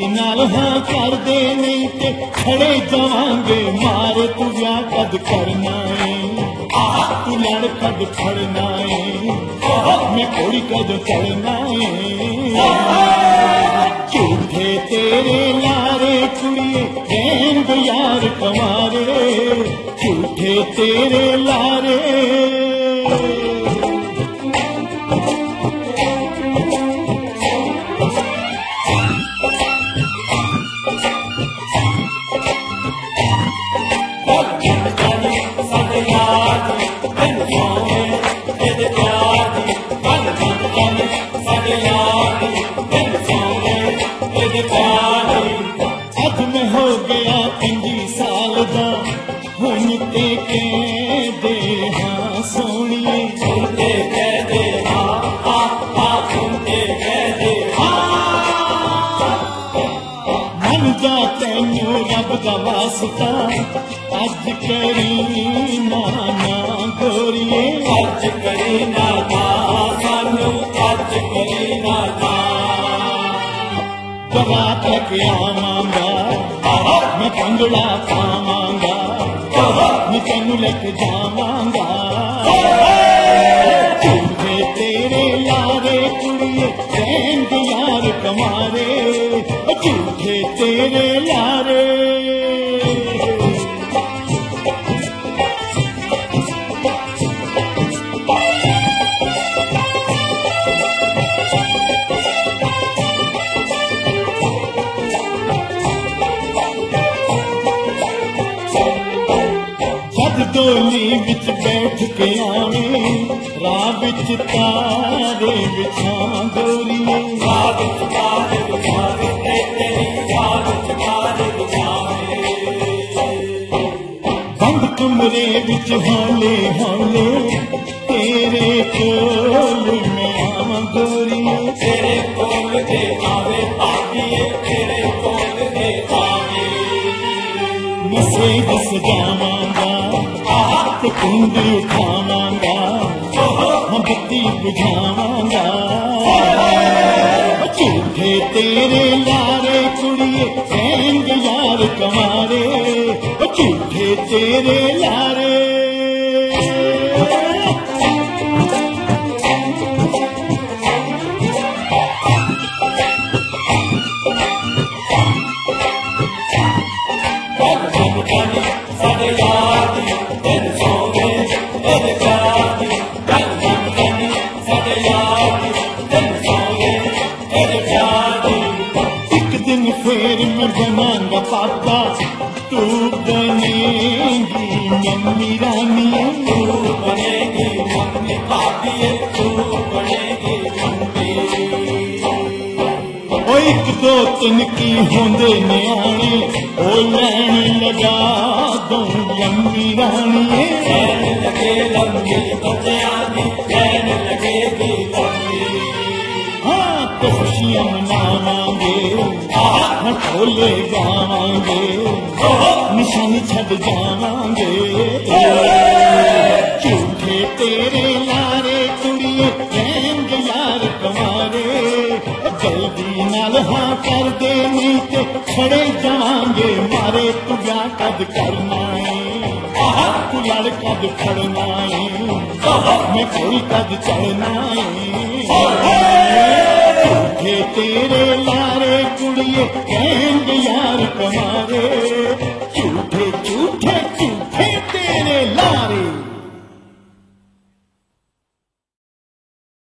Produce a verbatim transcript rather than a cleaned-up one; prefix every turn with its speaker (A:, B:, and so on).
A: नाल हाँ कर दे नहीं ते खड़े जावांगे मारे तू ब्याह कद करना है तू लड़ कद फड़ना है मैं कोड़ी कद चढ़ना है झूठे तेरे लारे कुड़िए रैंद यार कमारे झूठे तेरे लारे अज मैं हो गया पंजी साल दा हुन ते कह दे हाँ सोनिए सुनते कह दे हाँ हाँ हाँ सुनते कह दे हाँ मन जा तैनू रब दा वास्ता अज करी ना ना गोरिए अज करी ना ना सानू अज करी ना ना बरात लेके आवांगा मैं भंगड़ा पावांगा मैं तेनू लेके जावांगा झूठे तेरे लारे कुड़िए रैंद यार कमारे झूठे तेरे लारे डोली विच बैठ के आवे राह विच तारे बिछा गोरिए राह विच तारे बिछावे तेरी राह विच तारे बिछावे बंद कमरे विच हौले हौले तेरे कोल मैं आवां गोरिए तेरे कोल दे आवे पापिए तेरे कोल दे आवे मिसे दस जावांगा कुंडी उठावांगा हम बत्ती बुझावांगा झूठे तेरे लारे कुड़िए रैंद यार कमारे झूठे तेरे लारे फिर मैं बनाऊंगा पापा तू बनेगी मम्मी रानी तू बनेगी मम्मी पापी तू बनेगी मम्मी ओ एक दो तीन की होंदे न्याणे ओ लैन लगा दूं लम्मी रानी लैन लगे लम्मी बच्चियां दी लैन लगेगी लम्मी हाँ तो खुशियां मनावांगे ढोले गावांगे निशानी छड़ जावांगे झूठे तेरे लारे कुड़िए रैंद यार कमारे जल्दी नाल हाँ कर दे नहीं ते खड़े जावांगे मारे तू ब्याह कद करना है तू लड़ कद फड़ना है मैं कोई कद चढ़ना है झूठे तेरे लारे कुड़िए रैंद यार कमारे झूठे झूठे